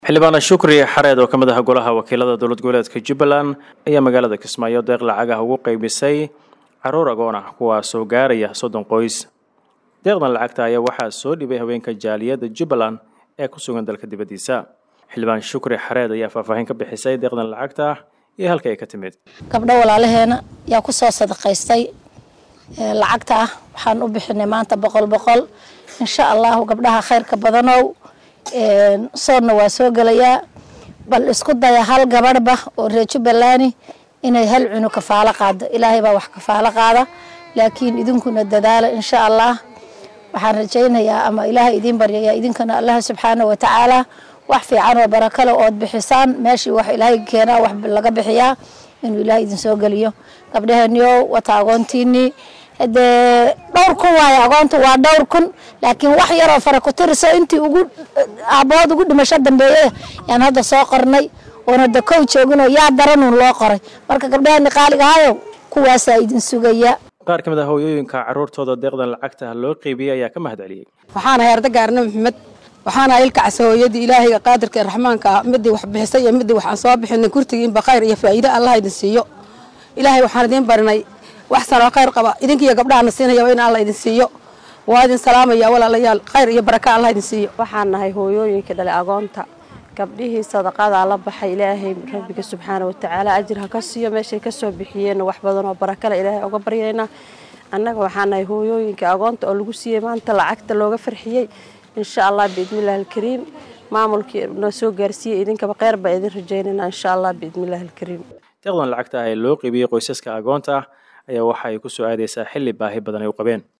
xildhibaan Shukri Xareed oo kamid ah golaha wakiilada dowlad goboleedka Jubbaland ayaa magaalada Kismaayo deeq lacag ah ugu qaybisay caruur agoon ah kuwaas oo gaaraya 30 qoys. Deeqdan lacagta ayaa waxaa soo dhibay haweenka jaaliyada Jubbaland ee ku sugan dalka dibadiisa. xildhibaan Shukri Xareed ayaa faahfaahin ka bixisay deeqdan lacagta iyo halka ay ka timid. Gabdho walaalaheena yaa ku soo sadaqaystay lacagta waxaan u bixinay maanta boqol insha Allah gabdhaha khayrka badanow soonna waa soo galaya bal isku daya hal gabadhba oo reer Jubbaland inay hal cunug kafaalo qaado ilaahay baa wax kafaalo qaada laakiin idinkuna dadaala insha Allah waxaan rajaynayaa ama ilaahay idin baryayaa idinkana Allah subhanahu wa ta'ala wax fiican oo barako leh oo bixisaan meeshii wax ilaahay keenaa wax laga bixiyaa inuu ilaahay idin soo galiyo gabdhaheeniyo wata agoontiini dhowr kun waay agoontu waa dhowr kun laakiin wax yar oo fara ku tirso intii ugu aabood ugu dhimasho dambeeyay yaan hadda soo qornay oo nada kow joogno yaa daran loo qoray marka gabdhaheeni qaaliga ahayo kuwaas ay idin sugaya qaar kamid ah hooyooyinka caruurtooda deeqdan lacagta loo qaybiyay ayaa ka mahadceliyay waxaan hayarda gaarna Maxamed waxaan ilka casooyadii ilaahay qaadirka raxmaanka midii wax bixisay iyo midii waxaan soo bixinay kurtigiin ba khayr iyo faa'iido Allah idin siiyo ilaahay waxaan idin barinay wax sano khayr qaba idinkiyo gabdhaha siinaya in Allah idin siiyo waa idin salaamaya walaalayaal khayr iyo baraka Allah idin siiyo waxaan nahay hooyooyinka dhalay agoonta gabdhihii sadaqada la baxay ilaahay rabbiga subhanahu wa ta'ala ajir ha ka siiyo meeshay ka soo bixiyeen wax badan oo baraka leh ilaahay uga baryayna annaga waxaan nahay hooyooyinka agoonta oo lagu siiyay maanta lacagta looga farxiyay insha Allah biidmillaahil kariim maamulkii noo soo gaarsiiyay idinkaba khayr baa idin rajaynayna insha Allah biidmillaahil kariim deeqdan lacagta ay loo qaybiyay qoysaska agoonta ayaa waxa ay ku soo aadaysaa xilli baahi badan ay u qabeen.